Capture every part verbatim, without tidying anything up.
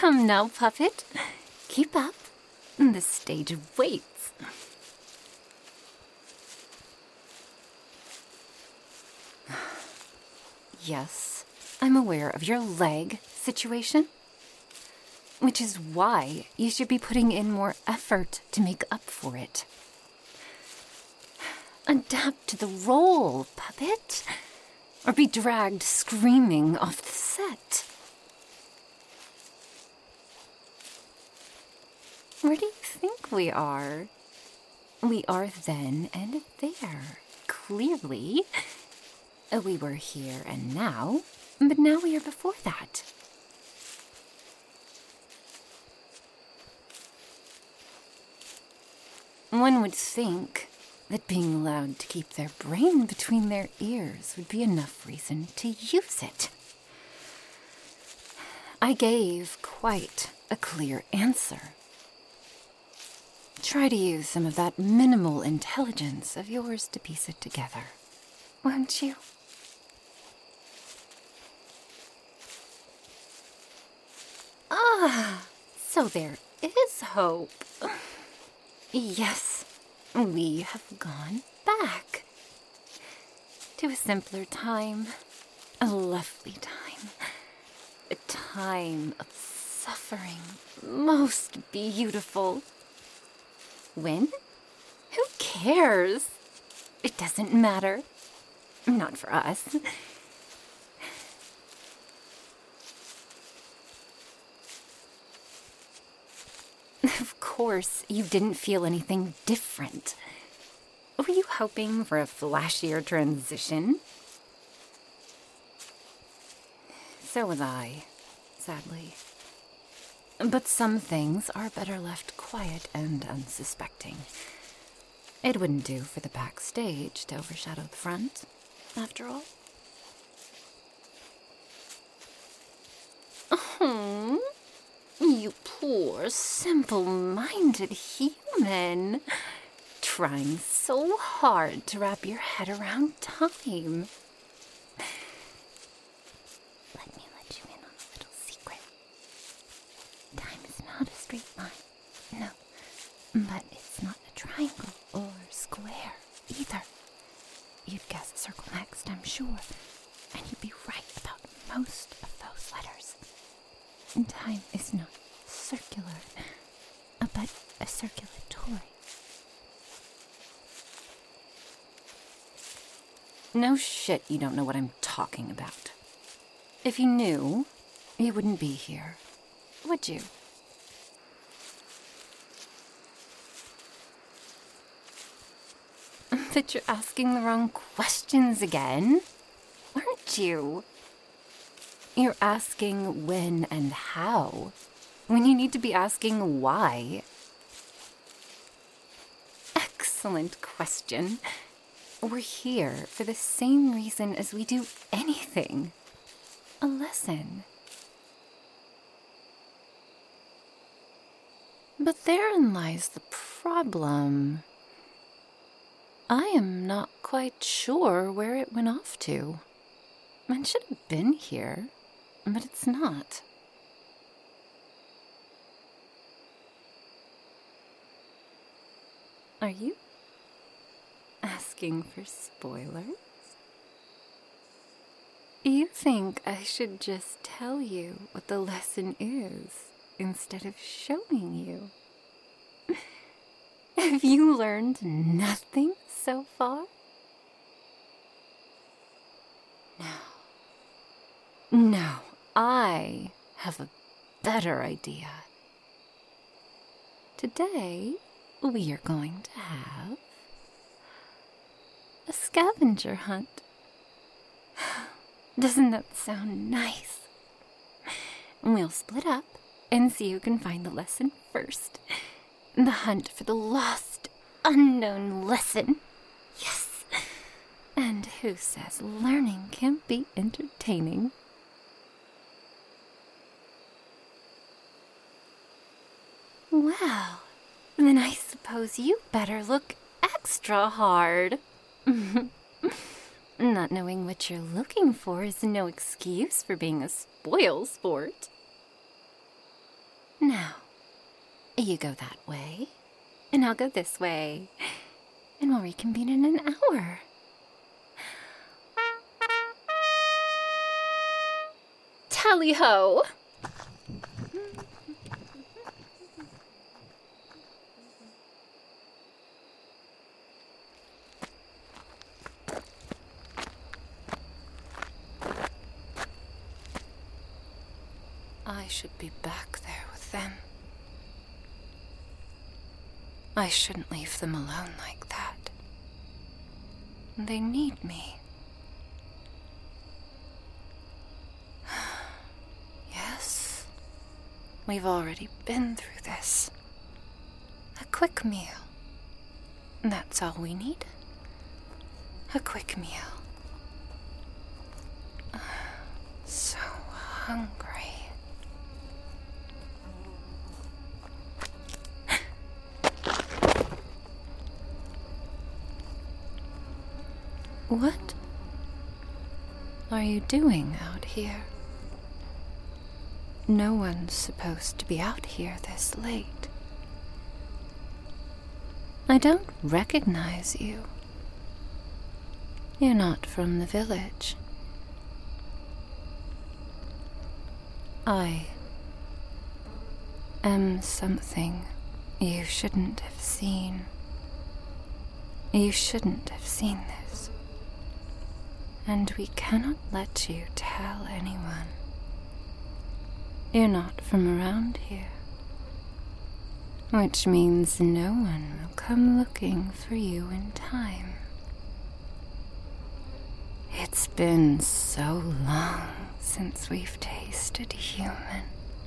Come now, puppet. Keep up. The stage waits. Yes, I'm aware of your leg situation, which is why you should be putting in more effort to make up for it. Adapt to the role, puppet, or be dragged screaming off the set. Where do you think we are? We are then and there. Clearly, we were here and now, but now we are before that. One would think that being allowed to keep their brain between their ears would be enough reason to use it. I gave quite a clear answer. Try to use some of that minimal intelligence of yours to piece it together, won't you? Ah, so there is hope. Yes, we have gone back to a simpler time, a lovely time, a time of suffering, most beautiful. When? Who cares? It doesn't matter. Not for us. Of course, you didn't feel anything different. Were you hoping for a flashier transition? So was I, sadly. But some things are better left quiet and unsuspecting. It wouldn't do for the backstage to overshadow the front, after all. Oh, you poor, simple-minded human. Trying so hard to wrap your head around time. Let me let you in on a little secret. Time is not a straight line. No, but it's not a triangle or square either. You'd guess a circle next, I'm sure. And you'd be right about most of those letters. And time is not circular, but a circulatory. No shit, you don't know what I'm talking about. If you knew, you wouldn't be here, would you? But you're asking the wrong questions again, aren't you? You're asking when and how, when you need to be asking why. Excellent question. We're here for the same reason as we do anything. A lesson. But therein lies the problem. I am not quite sure where it went off to. It should have been here, but it's not. Are you asking for spoilers? You think I should just tell you what the lesson is instead of showing you? Have you learned nothing so far? No. No, I have a better idea. Today, we are going to have a scavenger hunt. Doesn't that sound nice? We'll split up and see who can find the lesson first. The hunt for the lost, unknown lesson. Yes. And who says learning can't be entertaining? Well, then I suppose you better look extra hard. Not knowing what you're looking for is no excuse for being a spoil sport. Now, you go that way, and I'll go this way, and we'll reconvene in an hour. Tally-ho! I should be back there with them. I shouldn't leave them alone like that. They need me. Yes, we've already been through this. A quick meal. That's all we need. A quick meal. So hungry. What are you doing out here? No one's supposed to be out here this late. I don't recognize you. You're not from the village. I am something you shouldn't have seen. You shouldn't have seen this. And we cannot let you tell anyone. You're not from around here. Which means no one will come looking for you in time. It's been so long since we've tasted human.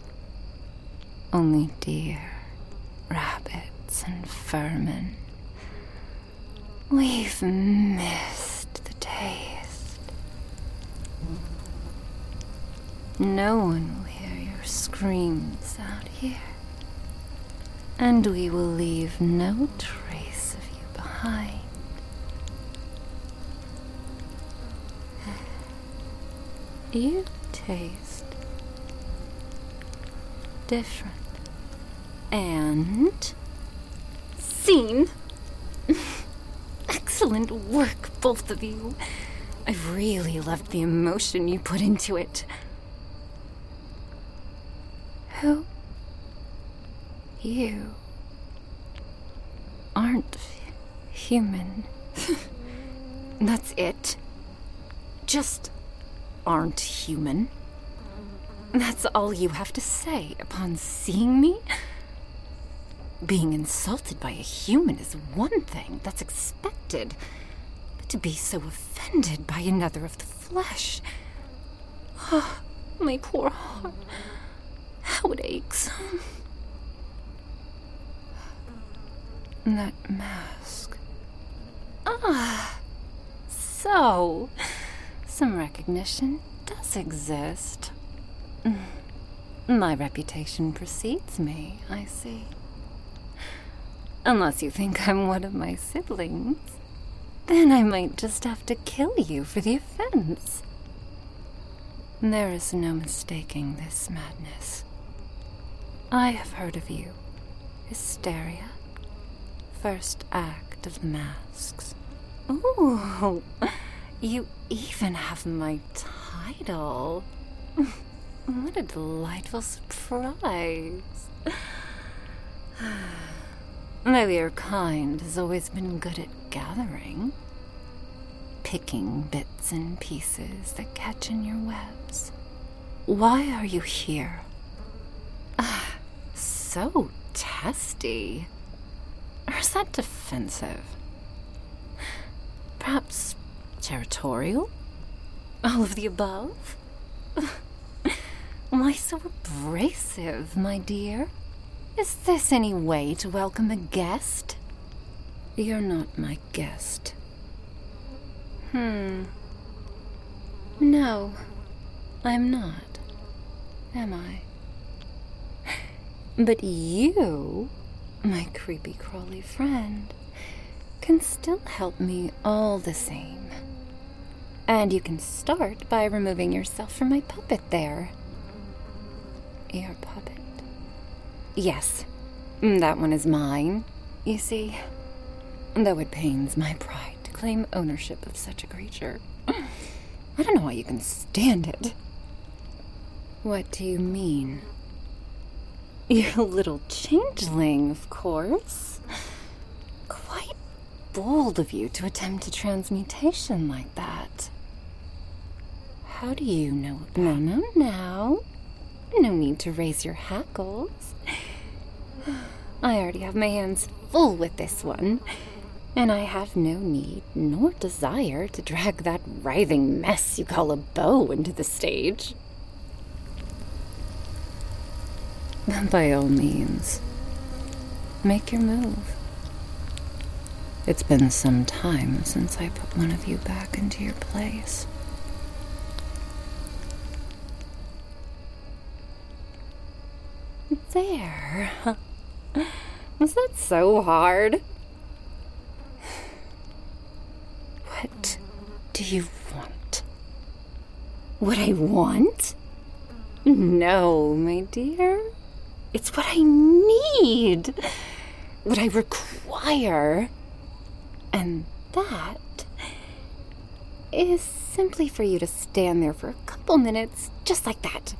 Only deer, rabbits, and vermin. We've missed the taste. No one will hear your screams out here. And we will leave no trace of you behind. You taste different. And scene. Excellent work, both of you. I've really loved the emotion you put into it. Who? You aren't human. That's it. Just aren't human. That's all you have to say upon seeing me? Being insulted by a human is one thing, that's expected. But to be so offended by another of the flesh... Oh, my poor heart. How it aches. That mask. Ah, so some recognition does exist. My reputation precedes me, I see. Unless you think I'm one of my siblings, then I might just have to kill you for the offense. There is no mistaking this madness. I have heard of you. Hysteria. First act of the masks. Ooh, you even have my title. What a delightful surprise. Though your kind has always been good at gathering. Picking bits and pieces that catch in your webs. Why are you here? Ah, so testy. Or is that defensive? Perhaps territorial? All of the above? Why so abrasive, my dear? Is this any way to welcome a guest? You're not my guest. Hmm. No, I'm not. Am I? But you, my creepy crawly friend, can still help me all the same. And you can start by removing yourself from my puppet there. Your puppet. Yes, that one is mine, you see. Though it pains my pride to claim ownership of such a creature. I don't know why you can stand it. What do you mean? You're a little changeling, of course. Quite bold of you to attempt a transmutation like that. How do you know about... No, no, no. No need to raise your hackles. I already have my hands full with this one, and I have no need nor desire to drag that writhing mess you call a bow into the stage. By all means, make your move. It's been some time since I put one of you back into your place. There. Was that so hard? What do you want? What I want? No, my dear. It's what I need. What I require. And that is simply for you to stand there for a couple minutes, just like that.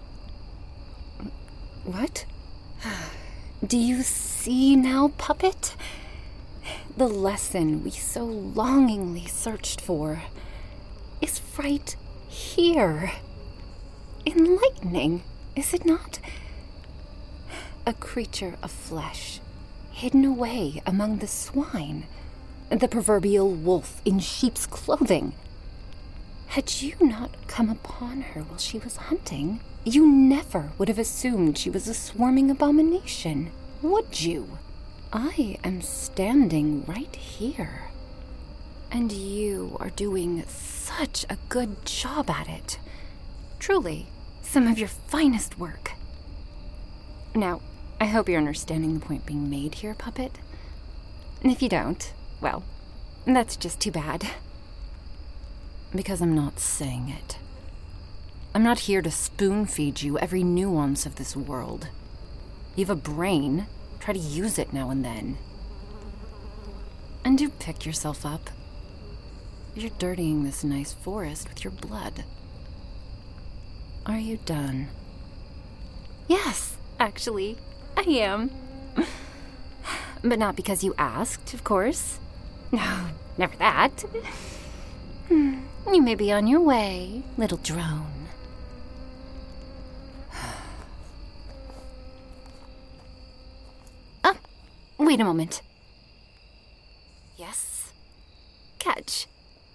What? Do you see now, puppet? The lesson we so longingly searched for is right here. Enlightening, is it not? A creature of flesh, hidden away among the swine, the proverbial wolf in sheep's clothing. Had you not come upon her while she was hunting, you never would have assumed she was a swarming abomination, would you? I am standing right here, and you are doing such a good job at it. Truly, some of your finest work. Now, I hope you're understanding the point being made here, puppet. If you don't, well, that's just too bad. Because I'm not saying it. I'm not here to spoon-feed you every nuance of this world. You have a brain. Try to use it now and then. And do pick yourself up. You're dirtying this nice forest with your blood. Are you done? Yes, actually, I am. But not because you asked, of course. No, never that. You may be on your way, little drone. Ah, wait a moment. Yes? Catch.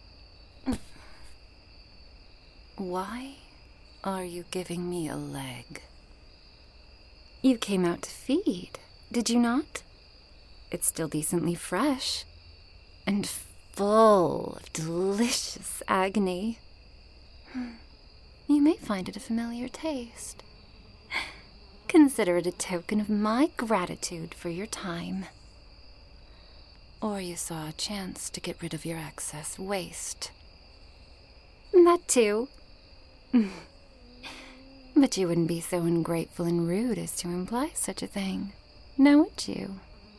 Why are you giving me a leg? You came out to feed, did you not? It's still decently fresh. And full of delicious agony. You may find it a familiar taste. Consider it a token of my gratitude for your time. Or you saw a chance to get rid of your excess waste. That too. But you wouldn't be so ungrateful and rude as to imply such a thing, now would you?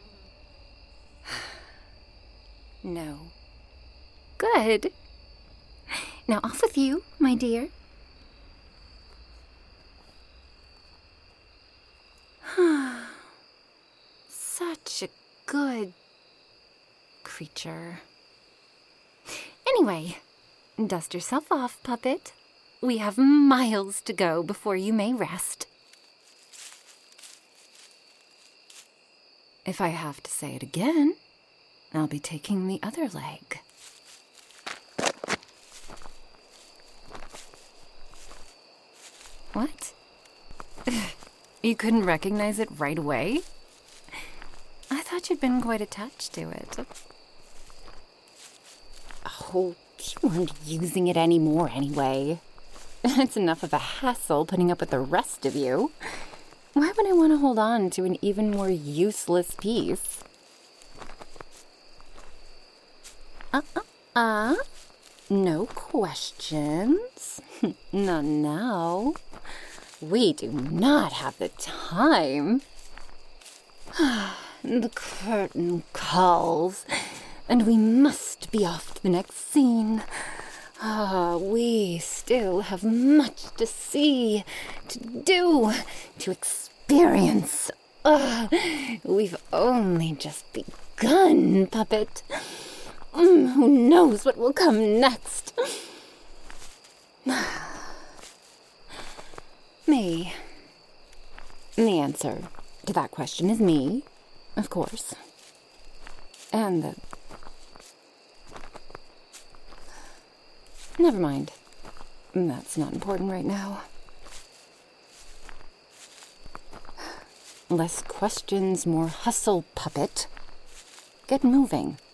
No. Good. Now off with you, my dear. Such a good creature. Anyway, dust yourself off, puppet. We have miles to go before you may rest. If I have to say it again, I'll be taking the other leg. What? You couldn't recognize it right away? I thought you'd been quite attached to it. Oh, you weren't using it anymore anyway. It's enough of a hassle putting up with the rest of you. Why would I want to hold on to an even more useless piece? Uh-uh-uh. No questions. Not now. We do not have the time. The curtain calls, and we must be off to the next scene. Ah, we still have much to see, to do, to experience. Ah, we've only just begun, puppet. Mm, who knows what will come next? Me. The answer to that question is me, of course. And the... Never mind. That's not important right now. Less questions, more hustle, puppet. Get moving.